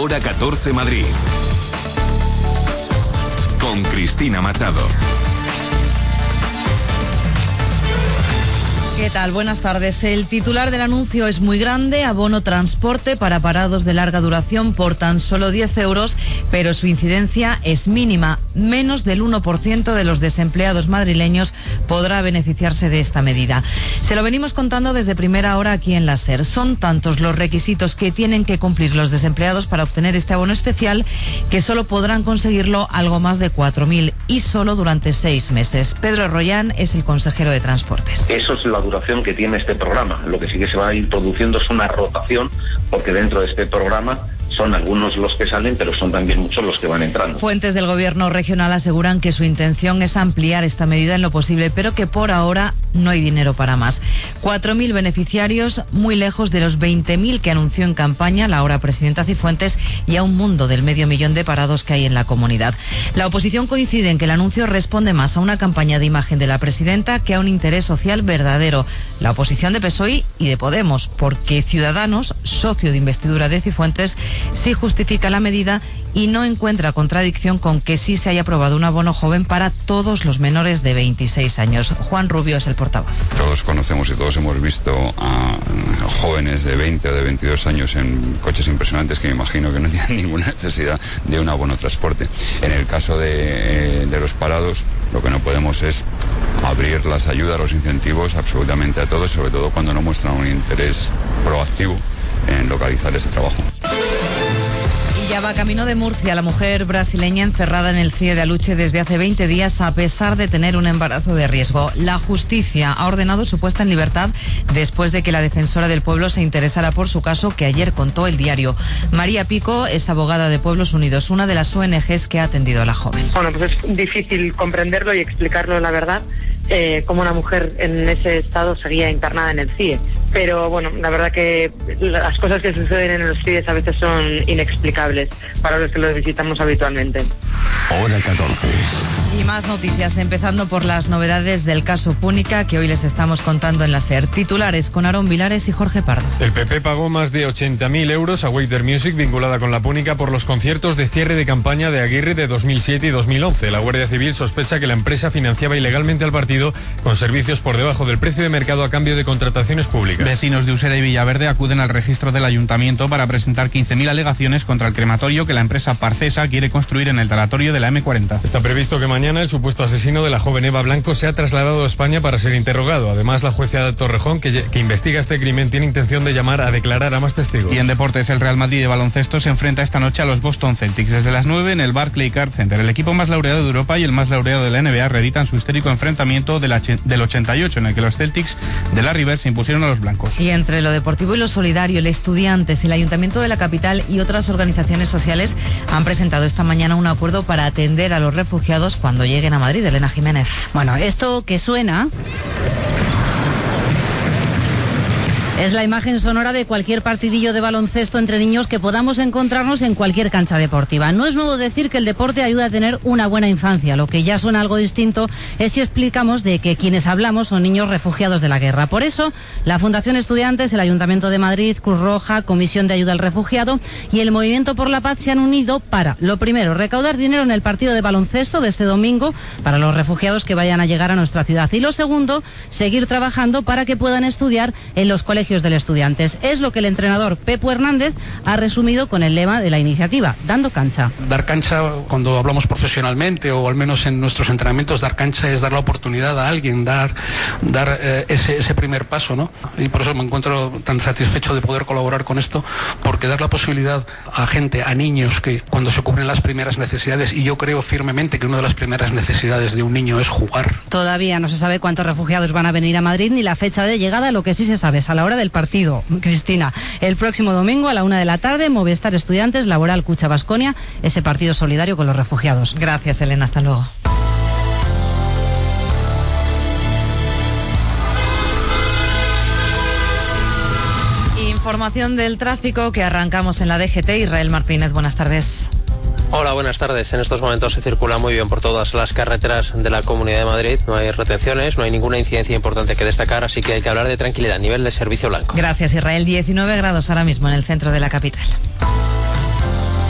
Hora 14 Madrid. Con Cristina Machado. ¿Qué tal? Buenas tardes. El titular del anuncio es muy grande: abono transporte para parados de larga duración por tan solo 10 euros, pero su incidencia es mínima. Menos del 1% de los desempleados madrileños podrá beneficiarse de esta medida. Se lo venimos contando desde primera hora aquí en la SER. Son tantos los requisitos que tienen que cumplir los desempleados para obtener este abono especial que solo podrán conseguirlo algo más de 4.000 y solo durante 6 meses. Pedro Royán es el consejero de Transportes. Eso es la duración que tiene este programa. Lo que sí que se va a ir produciendo es una rotación, porque dentro de este programa son algunos los que salen, pero son también muchos los que van entrando. Fuentes del gobierno regional aseguran que su intención es ampliar esta medida en lo posible, pero que por ahora no hay dinero para más. 4.000 beneficiarios, muy lejos de los 20.000 que anunció en campaña la ahora presidenta Cifuentes, y a un mundo del 500.000 de parados que hay en la comunidad. La oposición coincide en que el anuncio responde más a una campaña de imagen de la presidenta que a un interés social verdadero. La oposición de PSOE y de Podemos, porque Ciudadanos, socio de investidura de Cifuentes, sí justifica la medida y no encuentra contradicción con que sí se haya aprobado un abono joven para todos los menores de 26 años. Juan Rubio es el portavoz. Todos conocemos y todos hemos visto a jóvenes de 20 o de 22 años en coches impresionantes que me imagino que no tienen ninguna necesidad de un abono transporte. En el caso de los parados, lo que no podemos es abrir las ayudas, los incentivos absolutamente a todos, sobre todo cuando no muestran un interés proactivo en localizar ese trabajo. Y ya va camino de Murcia la mujer brasileña encerrada en el CIE de Aluche desde hace 20 días a pesar de tener un embarazo de riesgo. La justicia ha ordenado su puesta en libertad después de que la defensora del pueblo se interesara por su caso, que ayer contó El Diario. María Pico es abogada de Pueblos Unidos, una de las ONGs que ha atendido a la joven. Bueno, pues es difícil comprenderlo y explicarlo, la verdad, cómo una mujer en ese estado seguía internada en el CIE. Pero bueno, la verdad que las cosas que suceden en los CIEs a veces son inexplicables para los que los visitamos habitualmente. Hora 14. Y más noticias, empezando por las novedades del caso Púnica que hoy les estamos contando en la SER. Titulares con Aarón Vilares y Jorge Pardo. El PP pagó más de 80.000 euros a Waiter Music, vinculada con la Púnica, por los conciertos de cierre de campaña de Aguirre de 2007 y 2011. La Guardia Civil sospecha que la empresa financiaba ilegalmente al partido con servicios por debajo del precio de mercado a cambio de contrataciones públicas. Vecinos de Usera y Villaverde acuden al registro del ayuntamiento para presentar 15.000 alegaciones contra el crematorio que la empresa Parcesa quiere construir en el tanatorio de la M40. Está previsto que mañana el supuesto asesino de la joven Eva Blanco sea trasladado a España para ser interrogado. Además, la jueza de Torrejón, que investiga este crimen, tiene intención de llamar a declarar a más testigos. Y en deportes, el Real Madrid de baloncesto se enfrenta esta noche a los Boston Celtics desde las 9 en el Barclays Card Center. El equipo más laureado de Europa y el más laureado de la NBA reeditan su histórico enfrentamiento del 88, en el que los Celtics de Larry Bird se impusieron a los blancos. Y entre lo deportivo y lo solidario, el Estudiantes, el Ayuntamiento de la capital y otras organizaciones sociales han presentado esta mañana un acuerdo para atender a los refugiados cuando lleguen a Madrid. Elena Jiménez. Bueno, esto que suena es la imagen sonora de cualquier partidillo de baloncesto entre niños que podamos encontrarnos en cualquier cancha deportiva. No es nuevo decir que el deporte ayuda a tener una buena infancia. Lo que ya suena algo distinto es si explicamos de que quienes hablamos son niños refugiados de la guerra. Por eso, la Fundación Estudiantes, el Ayuntamiento de Madrid, Cruz Roja, Comisión de Ayuda al Refugiado y el Movimiento por la Paz se han unido para, lo primero, recaudar dinero en el partido de baloncesto de este domingo para los refugiados que vayan a llegar a nuestra ciudad. Y lo segundo, seguir trabajando para que puedan estudiar en los colegios del Estudiantes. Es lo que el entrenador Pepo Hernández ha resumido con el lema de la iniciativa, dando cancha. Dar cancha, cuando hablamos profesionalmente o al menos en nuestros entrenamientos, dar cancha es dar la oportunidad a alguien, dar ese primer paso, ¿no? Y por eso me encuentro tan satisfecho de poder colaborar con esto, porque dar la posibilidad a gente, a niños, que cuando se cubren las primeras necesidades, y yo creo firmemente que una de las primeras necesidades de un niño es jugar. Todavía no se sabe cuántos refugiados van a venir a Madrid ni la fecha de llegada. Lo que sí se sabe es a la hora del partido, Cristina, el próximo domingo a la 1 de la tarde, Movistar Estudiantes, Laboral Cucha Baskonia, ese partido solidario con los refugiados. Gracias, Elena, hasta luego. Información del tráfico que arrancamos en la DGT. Israel Martínez, buenas tardes. Hola, buenas tardes. En estos momentos se circula muy bien por todas las carreteras de la Comunidad de Madrid. No hay retenciones, no hay ninguna incidencia importante que destacar, así que hay que hablar de tranquilidad, nivel de servicio blanco. Gracias, Israel. 19 grados ahora mismo en el centro de la capital.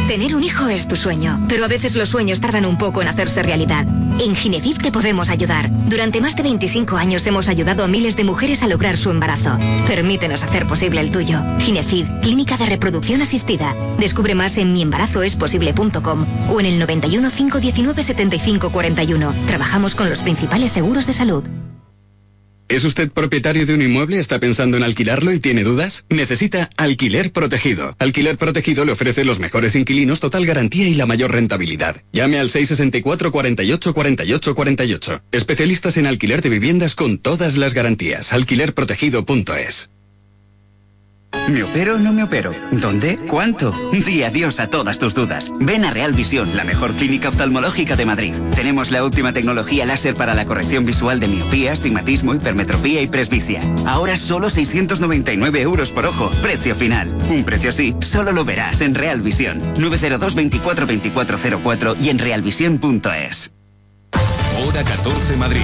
Tener un hijo es tu sueño, pero a veces los sueños tardan un poco en hacerse realidad. En Ginecid te podemos ayudar. Durante más de 25 años hemos ayudado a miles de mujeres a lograr su embarazo. Permítenos hacer posible el tuyo. Ginecid, clínica de reproducción asistida. Descubre más en miembarazoesposible.com o en el 91 519 75 41. Trabajamos con los principales seguros de salud. ¿Es usted propietario de un inmueble, está pensando en alquilarlo y tiene dudas? Necesita Alquiler Protegido. Alquiler Protegido le ofrece los mejores inquilinos, total garantía y la mayor rentabilidad. Llame al 664 48 48 48. Especialistas en alquiler de viviendas con todas las garantías. Alquilerprotegido.es. ¿Me opero o no me opero? ¿Dónde? ¿Cuánto? Di adiós a todas tus dudas. Ven a Real Visión, la mejor clínica oftalmológica de Madrid. Tenemos la última tecnología láser para la corrección visual de miopía, astigmatismo, hipermetropía y presbicia. Ahora solo 699 euros por ojo. Precio final. Un precio así solo lo verás en Real Visión. 902 24 2404 y en realvision.es. Hora 14 Madrid.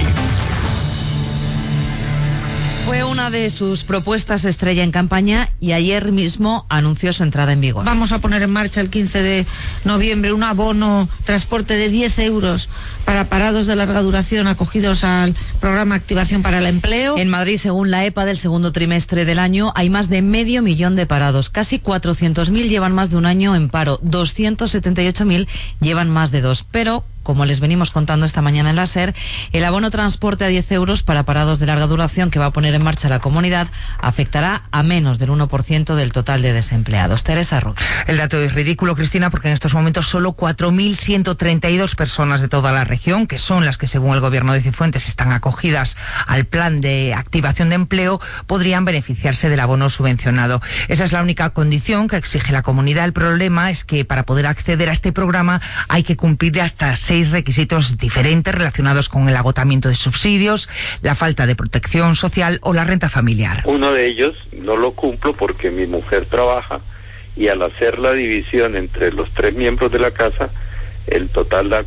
Fue una de sus propuestas estrella en campaña y ayer mismo anunció su entrada en vigor. Vamos a poner en marcha el 15 de noviembre un abono transporte de 10 euros para parados de larga duración acogidos al programa Activación para el Empleo. En Madrid, según la EPA del segundo trimestre del año, hay más de 500.000 de parados. Casi 400.000 llevan más de un año en paro. 278.000 llevan más de 2. Pero, como les venimos contando esta mañana en la SER, el abono transporte a 10 euros para parados de larga duración que va a poner en marcha la comunidad afectará a menos del 1% del total de desempleados. Teresa Roque. El dato es ridículo, Cristina, porque en estos momentos solo 4.132 personas de toda la región, que son las que según el gobierno de Cifuentes están acogidas al plan de activación de empleo, podrían beneficiarse del abono subvencionado. Esa es la única condición que exige la comunidad. El problema es que para poder acceder a este programa hay que cumplir hasta 6 requisitos diferentes relacionados con el agotamiento de subsidios, la falta de protección social o la renta familiar. Uno de ellos no lo cumplo porque mi mujer trabaja y al hacer la división entre los 3 miembros de la casa, el total da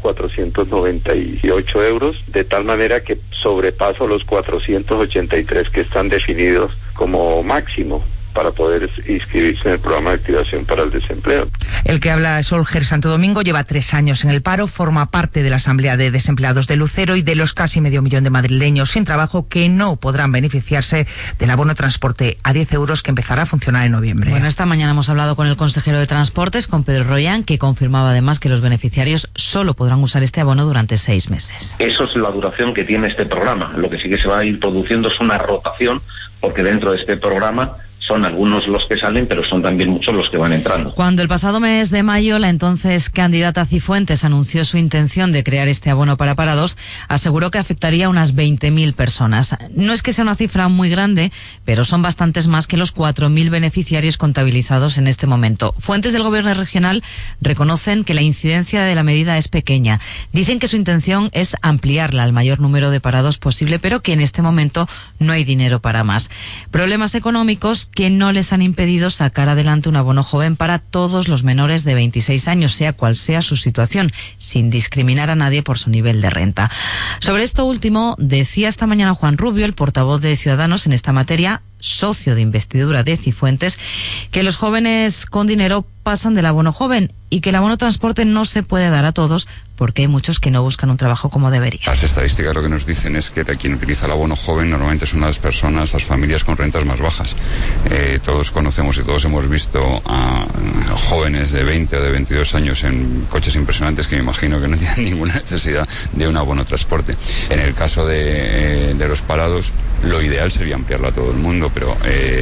498 euros, de tal manera que sobrepaso los 483 que están definidos como máximo para poder inscribirse en el programa de activación para el desempleo. El que habla es Olger Santo Domingo, lleva 3 años en el paro, forma parte de la Asamblea de Desempleados de Lucero y de los casi 500.000 de madrileños sin trabajo que no podrán beneficiarse del abono transporte a 10 euros que empezará a funcionar en noviembre. Bueno, esta mañana hemos hablado con el consejero de Transportes, con Pedro Royán, que confirmaba además que los beneficiarios solo podrán usar este abono durante 6 meses. Eso es la duración que tiene este programa. Lo que sí que se va a ir produciendo es una rotación, porque dentro de este programa son algunos los que salen, pero son también muchos los que van entrando. Cuando el pasado mes de mayo la entonces candidata Cifuentes anunció su intención de crear este abono para parados, aseguró que afectaría a unas 20.000 personas. No es que sea una cifra muy grande, pero son bastantes más que los 4.000 beneficiarios contabilizados en este momento. Fuentes del gobierno regional reconocen que la incidencia de la medida es pequeña. Dicen que su intención es ampliarla al mayor número de parados posible, pero que en este momento no hay dinero para más. Problemas económicos que no les han impedido sacar adelante un abono joven para todos los menores de 26 años, sea cual sea su situación, sin discriminar a nadie por su nivel de renta. Sobre esto último, decía esta mañana Juan Rubio, el portavoz de Ciudadanos en esta materia, socio de investidura de Cifuentes, que los jóvenes con dinero pasan del abono joven y que el abono transporte no se puede dar a todos porque hay muchos que no buscan un trabajo como debería. Las estadísticas lo que nos dicen es que quien utiliza el abono joven normalmente son las personas, las familias con rentas más bajas. Todos conocemos y todos hemos visto a jóvenes de 20 o de 22 años en coches impresionantes que me imagino que no tienen ninguna necesidad de un abono transporte. En el caso de los parados, lo ideal sería ampliarlo a todo el mundo, pero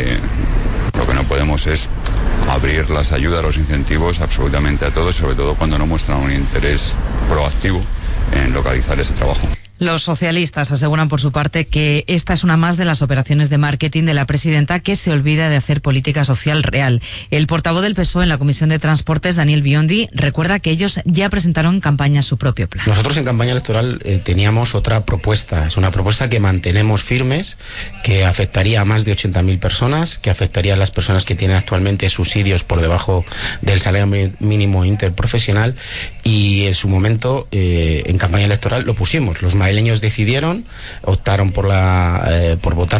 lo que no podemos es abrir las ayudas, los incentivos absolutamente a todos, sobre todo cuando no muestran un interés proactivo en localizar ese trabajo. Los socialistas aseguran por su parte que esta es una más de las operaciones de marketing de la presidenta que se olvida de hacer política social real. El portavoz del PSOE en la Comisión de Transportes, Daniel Biondi, recuerda que ellos ya presentaron en campaña su propio plan. Nosotros en campaña electoral teníamos otra propuesta. Es una propuesta que mantenemos firmes, que afectaría a más de 80.000 personas, que afectaría a las personas que tienen actualmente subsidios por debajo del salario mínimo interprofesional, y en su momento en campaña electoral lo pusimos. Los maestros madrileños decidieron, optaron por votar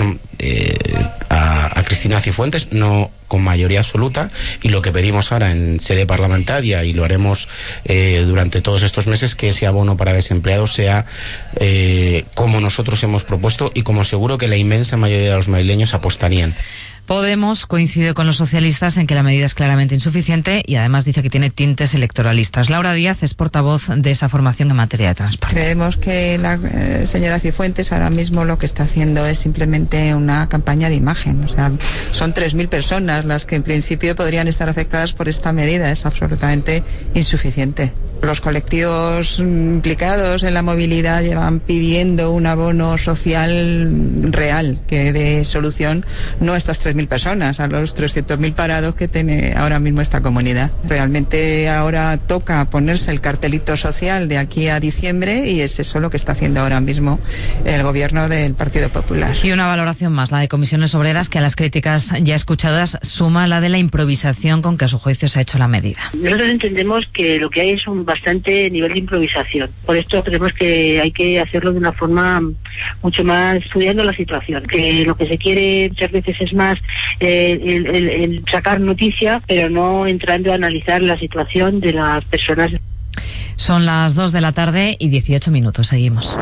a Cristina Cifuentes, no con mayoría absoluta, y lo que pedimos ahora en sede parlamentaria, y lo haremos durante todos estos meses, que ese abono para desempleados sea como nosotros hemos propuesto y como seguro que la inmensa mayoría de los madrileños apostarían. Podemos coincide con los socialistas en que la medida es claramente insuficiente y además dice que tiene tintes electoralistas. Laura Díaz es portavoz de esa formación en materia de transporte. Creemos que la señora Cifuentes ahora mismo lo que está haciendo es simplemente una campaña de imagen. O sea, son 3.000 personas las que en principio podrían estar afectadas por esta medida. Es absolutamente insuficiente. Los colectivos implicados en la movilidad llevan pidiendo un abono social real que dé solución no a estas 3.000 personas, a los 300.000 parados que tiene ahora mismo esta comunidad. Realmente ahora toca ponerse el cartelito social de aquí a diciembre y es eso lo que está haciendo ahora mismo el gobierno del Partido Popular. Y una valoración más, la de Comisiones Obreras, que a las críticas ya escuchadas suma la de la improvisación con que a su juicio se ha hecho la medida. Nosotros entendemos que lo que hay es un bastante nivel de improvisación. Por esto creemos que hay que hacerlo de una forma mucho más estudiando la situación. Que lo que se quiere muchas veces es más el sacar noticia, pero no entrando a analizar la situación de las personas. Son las 2 de la tarde y 18 minutos. Seguimos.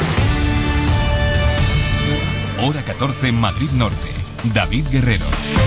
Hora 14, Madrid Norte. David Guerrero.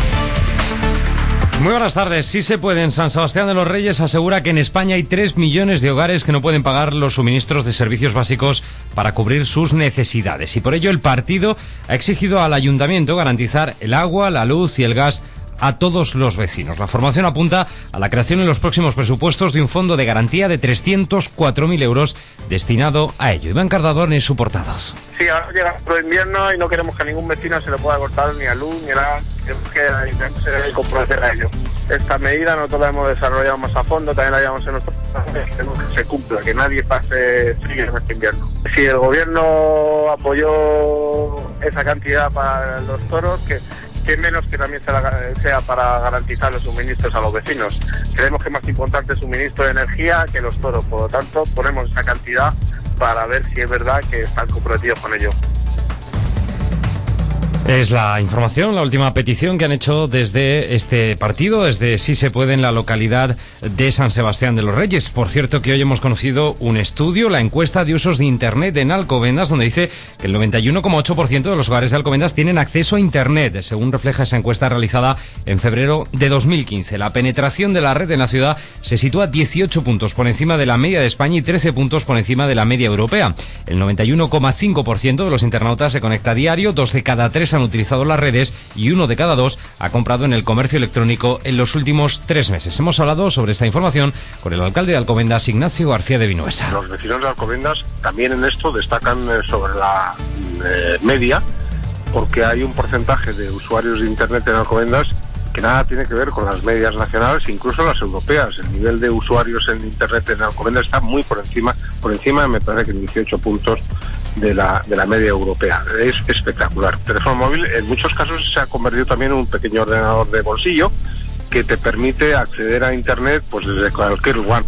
Muy buenas tardes. Sí se puede. En San Sebastián de los Reyes asegura que en España hay 3 millones de hogares que no pueden pagar los suministros de servicios básicos para cubrir sus necesidades. Y por ello el partido ha exigido al ayuntamiento garantizar el agua, la luz y el gas a todos los vecinos. La formación apunta a la creación en los próximos presupuestos de un fondo de garantía de 304.000 euros destinado a ello. Iván Cardadón es su portavoz. Sí, ahora llega el invierno y no queremos que a ningún vecino se le pueda cortar ni a luz ni a nada. Queremos que el ayuntamiento se debe comprometer a ello. Esta medida nosotros la hemos desarrollado más a fondo, también la llevamos en nuestros planes, queremos que se cumpla, que nadie pase frío en este invierno. Si el gobierno apoyó esa cantidad para los toros, que menos que también sea para garantizar los suministros a los vecinos. Creemos que es más importante el suministro de energía que los toros, por lo tanto ponemos esa cantidad para ver si es verdad que están comprometidos con ello. Es la información, la última petición que han hecho desde este partido, desde Sí se puede, en la localidad de San Sebastián de los Reyes. Por cierto, que hoy hemos conocido un estudio, la encuesta de usos de Internet en Alcobendas, donde dice que el 91,8% de los hogares de Alcobendas tienen acceso a Internet, según refleja esa encuesta realizada en febrero de 2015. La penetración de la red en la ciudad se sitúa 18 puntos por encima de la media de España y 13 puntos por encima de la media europea. El 91,5% de los internautas se conecta a diario, 2 de cada 3 han utilizado las redes y 1 de cada 2 ha comprado en el comercio electrónico en los últimos 3 meses. Hemos hablado sobre esta información con el alcalde de Alcobendas, Ignacio García de Vinuesa. Los vecinos de Alcobendas también en esto destacan sobre la media, porque hay un porcentaje de usuarios de Internet en Alcobendas que nada tiene que ver con las medias nacionales, incluso las europeas. El nivel de usuarios en Internet en Alcobendas está muy por encima me parece que en 18 puntos de la media europea. Es espectacular. El teléfono móvil en muchos casos se ha convertido también en un pequeño ordenador de bolsillo que te permite acceder a Internet pues desde cualquier lugar.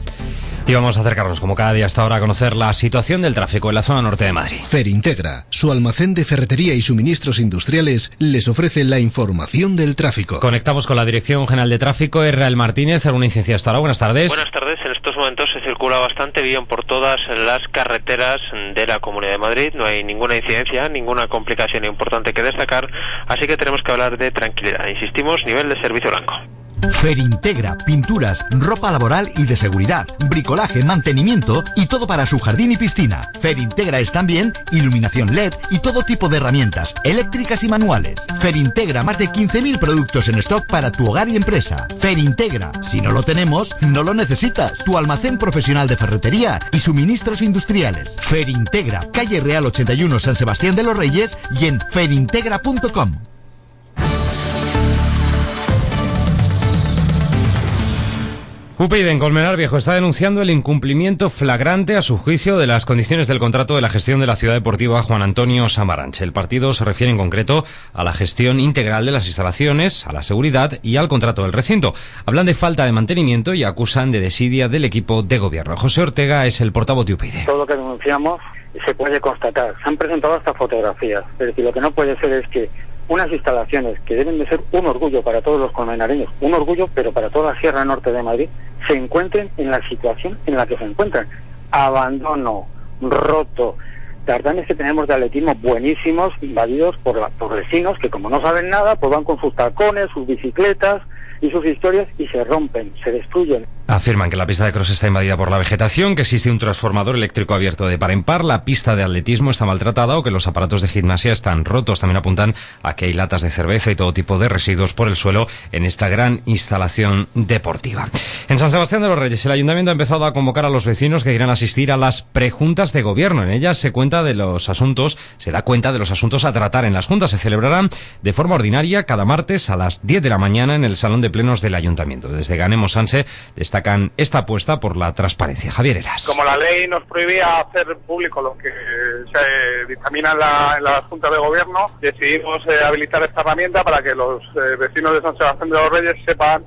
Y vamos a acercarnos, como cada día hasta ahora, a conocer la situación del tráfico en la zona norte de Madrid. Ferintegra, su almacén de ferretería y suministros industriales, les ofrece la información del tráfico. Conectamos con la Dirección General de Tráfico, Israel Martínez. ¿Alguna incidencia hasta ahora? Buenas tardes. Buenas tardes. En estos momentos se circula bastante bien por todas las carreteras de la Comunidad de Madrid. No hay ninguna incidencia, ninguna complicación importante que destacar, así que tenemos que hablar de tranquilidad. Insistimos, nivel de servicio blanco. Ferintegra, pinturas, ropa laboral y de seguridad, bricolaje, mantenimiento y todo para su jardín y piscina. Ferintegra es también iluminación LED y todo tipo de herramientas eléctricas y manuales. Ferintegra, más de 15.000 productos en stock para tu hogar y empresa. Ferintegra, si no lo tenemos, no lo necesitas. Tu almacén profesional de ferretería y suministros industriales. Ferintegra, calle Real 81, San Sebastián de los Reyes, y en ferintegra.com. UPyD en Colmenar Viejo está denunciando el incumplimiento flagrante, a su juicio, de las condiciones del contrato de la gestión de la ciudad deportiva Juan Antonio Samaranch. El partido se refiere en concreto a la gestión integral de las instalaciones, a la seguridad y al contrato del recinto. Hablan de falta de mantenimiento y acusan de desidia del equipo de gobierno. José Ortega es el portavoz de UPyD. Todo lo que denunciamos se puede constatar. Se han presentado hasta fotografías. Es decir, lo que no puede ser es que unas instalaciones que deben de ser un orgullo para todos los colmenareños, un orgullo, pero para toda la Sierra Norte de Madrid, se encuentren en la situación en la que se encuentran. Abandono, roto, tartanes que tenemos de atletismo buenísimos, invadidos por vecinos que, como no saben nada, pues van con sus tacones, sus bicicletas y sus historias y se rompen, se destruyen. Afirman que la pista de cross está invadida por la vegetación, que existe un transformador eléctrico abierto de par en par, la pista de atletismo está maltratada o que los aparatos de gimnasia están rotos. También apuntan a que hay latas de cerveza y todo tipo de residuos por el suelo en esta gran instalación deportiva. En San Sebastián de los Reyes, el Ayuntamiento ha empezado a convocar a los vecinos que quieran asistir a las prejuntas de gobierno. En ellas se da cuenta de los asuntos a tratar en las juntas. Se celebrarán de forma ordinaria cada martes a las 10 de la mañana en el Salón de Plenos del Ayuntamiento. Desde Ganemos Sanse destacan esta apuesta por la transparencia. Javier Heras. Como la ley nos prohibía hacer público lo que se dictamina en la Junta de Gobierno, decidimos habilitar esta herramienta para que los vecinos de San Sebastián de los Reyes sepan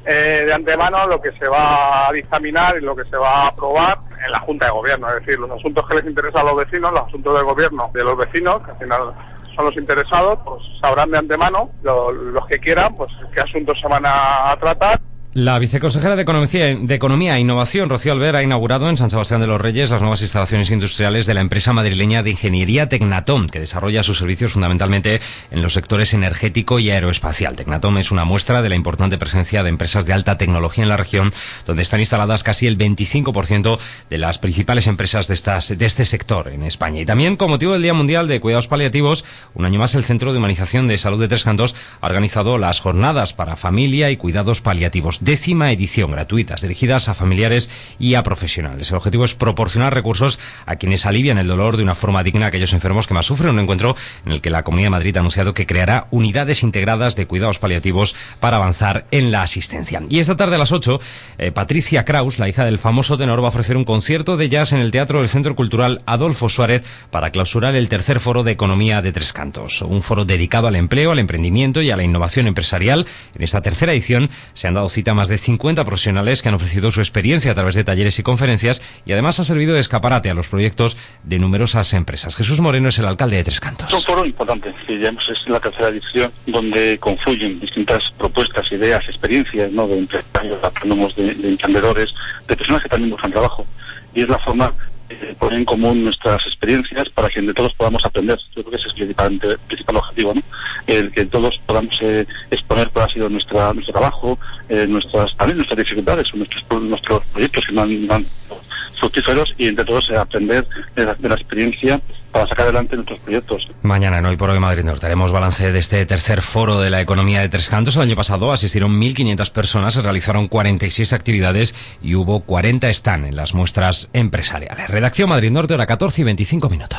de antemano lo que se va a dictaminar y lo que se va a aprobar en la Junta de Gobierno. Es decir, los asuntos que les interesan a los vecinos, los asuntos de gobierno de los vecinos, que al final son los interesados, pues sabrán de antemano, los que quieran, pues qué asuntos se van a tratar. La viceconsejera de Economía e Innovación, Rocío Alver, ha inaugurado en San Sebastián de los Reyes las nuevas instalaciones industriales de la empresa madrileña de ingeniería Tecnatom, que desarrolla sus servicios fundamentalmente en los sectores energético y aeroespacial. Tecnatom es una muestra de la importante presencia de empresas de alta tecnología en la región, donde están instaladas casi el 25% de las principales empresas de este sector en España. Y también, con motivo del Día Mundial de Cuidados Paliativos, un año más el Centro de Humanización de Salud de Tres Cantos ha organizado las jornadas para familia y cuidados paliativos. 10ª edición, gratuitas, dirigidas a familiares y a profesionales. El objetivo es proporcionar recursos a quienes alivian el dolor de una forma digna a aquellos enfermos que más sufren. Un encuentro en el que la Comunidad de Madrid ha anunciado que creará unidades integradas de cuidados paliativos para avanzar en la asistencia. Y esta tarde a las 8, Patricia Kraus, la hija del famoso tenor, va a ofrecer un concierto de jazz en el Teatro del Centro Cultural Adolfo Suárez para clausurar el tercer foro de Economía de Tres Cantos. Un foro dedicado al empleo, al emprendimiento y a la innovación empresarial. En esta tercera edición se han dado cita más de 50 profesionales que han ofrecido su experiencia a través de talleres y conferencias, y además ha servido de escaparate a los proyectos de numerosas empresas. Jesús Moreno es el alcalde de Tres Cantos. Es un foro importante, es la tercera edición donde confluyen distintas propuestas, ideas, experiencias, ¿no?, de empresarios, autónomos, de emprendedores, de personas que también buscan trabajo, y es la forma de poner en común nuestras experiencias para que entre todos podamos aprender. Yo creo que ese es el principal objetivo, ¿no? El que todos podamos exponer cuál ha sido nuestro trabajo, también nuestras dificultades, nuestros proyectos que no han fructíferos, y entre todos aprender de la experiencia para sacar adelante nuestros proyectos. Mañana en Hoy por Hoy Madrid Norte haremos balance de este tercer foro de la economía de Tres Cantos. El año pasado asistieron 1.500 personas, se realizaron 46 actividades y hubo 40 stand en las muestras empresariales. Redacción Madrid Norte, hora 14:25.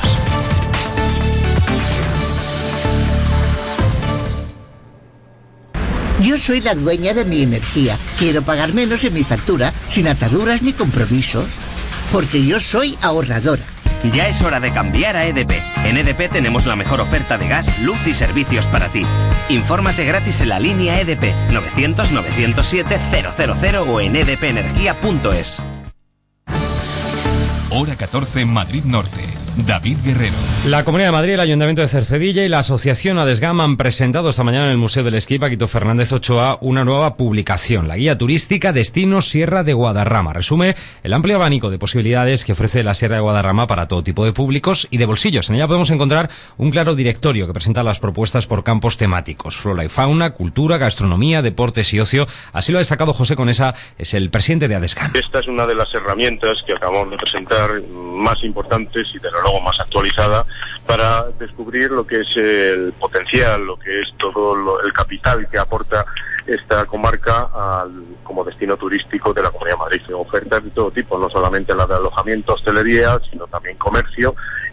Yo soy la dueña de mi energía. Quiero pagar menos en mi factura, sin ataduras ni compromisos, porque yo soy ahorradora. Ya es hora de cambiar a EDP. En EDP tenemos la mejor oferta de gas, luz y servicios para ti. Infórmate gratis en la línea EDP 900-907-000 o en edpenergia.es. Hora 14, Madrid Norte. David Guerrero. La Comunidad de Madrid, el Ayuntamiento de Cercedilla y la Asociación Adesgam han presentado esta mañana en el Museo del Esquí Paquito Fernández Ochoa una nueva publicación, la guía turística Destinos Sierra de Guadarrama. Resume el amplio abanico de posibilidades que ofrece la Sierra de Guadarrama para todo tipo de públicos y de bolsillos. En ella podemos encontrar un claro directorio que presenta las propuestas por campos temáticos: flora y fauna, cultura, gastronomía, deportes y ocio. Así lo ha destacado José Conesa, es el presidente de Adesgam. Esta es una de las herramientas que acabamos de presentar más importantes y desde luego más actualizada para descubrir lo que es el potencial, lo que es todo el capital que aporta esta comarca como destino turístico de la Comunidad de Madrid. Ofertas de todo tipo, no solamente la de alojamiento, hostelería, sino también comercio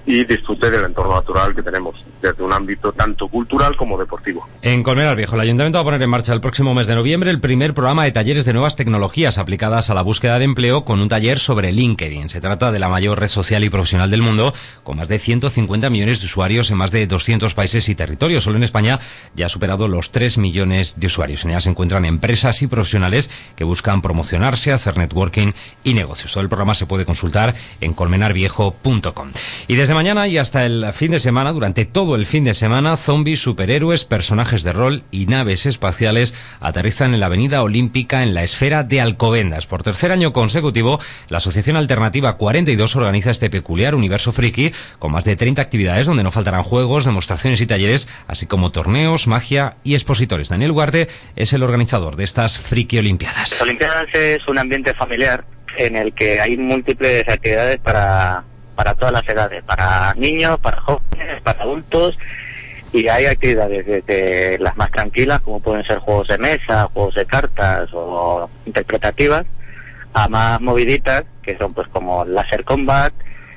y disfrute del entorno natural que tenemos, desde un ámbito tanto cultural como deportivo. En Colmenar Viejo, el Ayuntamiento va a poner en marcha el próximo mes de noviembre el primer programa de talleres de nuevas tecnologías aplicadas a la búsqueda de empleo con un taller sobre LinkedIn. Se trata de la mayor red social y profesional del mundo, con más de 150 millones de usuarios en más de 200 países y territorios. Solo en España ya ha superado los 3 millones de usuarios. En ella se encuentran empresas y profesionales que buscan promocionarse, hacer networking y negocios. Todo el programa se puede consultar en colmenarviejo.com. Y desde mañana y hasta el fin de semana, durante todo el fin de semana, zombies, superhéroes, personajes de rol y naves espaciales aterrizan en la Avenida Olímpica en la Esfera de Alcobendas. Por tercer año consecutivo, la Asociación Alternativa 42 organiza este peculiar universo friki con más de 30 actividades donde no faltarán juegos, demostraciones y talleres, así como torneos, magia y expositores. Daniel Ugarte es el organizador de estas friki olimpiadas. Las olimpiadas es un ambiente familiar en el que hay múltiples actividades para todas las edades, para niños, para jóvenes, para adultos, y hay actividades desde las más tranquilas, como pueden ser juegos de mesa, juegos de cartas o interpretativas, a más moviditas, que son pues como láser combat,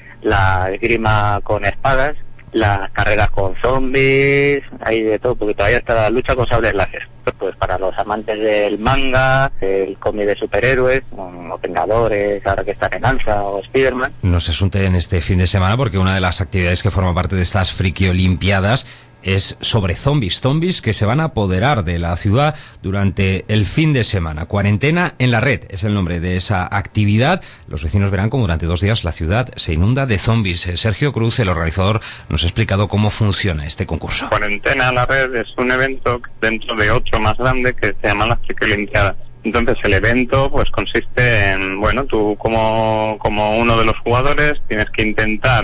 la esgrima con espadas, las carreras con zombies, hay de todo, porque todavía está la lucha con sables láser. Pues para los amantes del manga, el cómic de superhéroes, los Vengadores, ahora que están en Alza, o Spiderman. No se asunten este fin de semana porque una de las actividades que forma parte de estas friki olimpiadas es sobre zombies que se van a apoderar de la ciudad durante el fin de semana. Cuarentena en la red es el nombre de esa actividad. Los vecinos verán cómo durante 2 días la ciudad se inunda de zombies. Sergio Cruz, el organizador, nos ha explicado cómo funciona este concurso. Cuarentena en la red es un evento dentro de otro más grande que se llama las Friki Olimpiadas. Entonces el evento pues consiste en, bueno, tú como uno de los jugadores tienes que intentar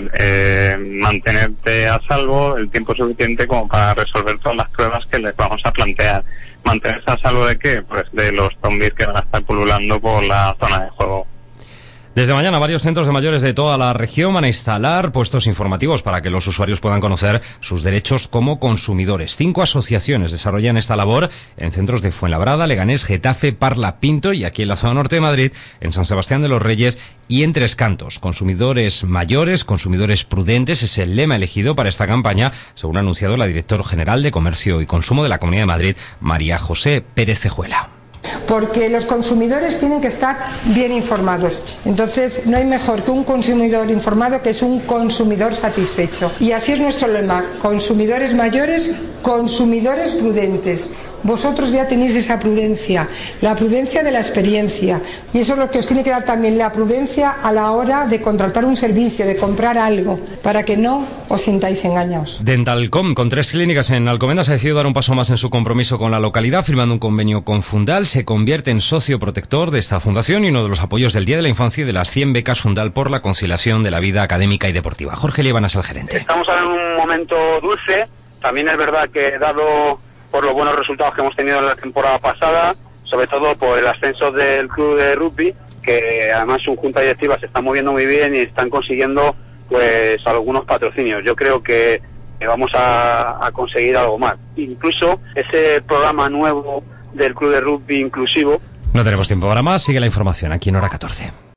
mantenerte a salvo el tiempo suficiente como para resolver todas las pruebas que les vamos a plantear. ¿Mantenerse a salvo de qué? Pues de los zombies que van a estar pululando por la zona de juego. Desde mañana varios centros de mayores de toda la región van a instalar puestos informativos para que los usuarios puedan conocer sus derechos como consumidores. 5 asociaciones desarrollan esta labor en centros de Fuenlabrada, Leganés, Getafe, Parla, Pinto y aquí en la zona norte de Madrid, en San Sebastián de los Reyes y en Tres Cantos. Consumidores mayores, consumidores prudentes es el lema elegido para esta campaña, según ha anunciado la directora general de Comercio y Consumo de la Comunidad de Madrid, María José Pérez Cejuela. Porque los consumidores tienen que estar bien informados. Entonces, no hay mejor que un consumidor informado que es un consumidor satisfecho. Y así es nuestro lema: consumidores mayores, consumidores prudentes. Vosotros ya tenéis esa prudencia, la prudencia de la experiencia, y eso es lo que os tiene que dar también, la prudencia a la hora de contratar un servicio, de comprar algo, para que no os sintáis engañados. Dentalcom, con 3 clínicas en Alcobendas, ha decidido dar un paso más en su compromiso con la localidad, firmando un convenio con Fundal. Se convierte en socio protector de esta fundación y uno de los apoyos del Día de la Infancia y de las 100 becas Fundal por la conciliación de la vida académica y deportiva. Jorge Lieban es el gerente. Estamos ahora en un momento dulce. También es verdad que, dado por los buenos resultados que hemos tenido en la temporada pasada, sobre todo por el ascenso del club de rugby, que además su junta directiva se está moviendo muy bien y están consiguiendo pues algunos patrocinios. Yo creo que vamos a conseguir algo más. Incluso ese programa nuevo del club de rugby inclusivo. No tenemos tiempo para más, sigue la información aquí en Hora 14.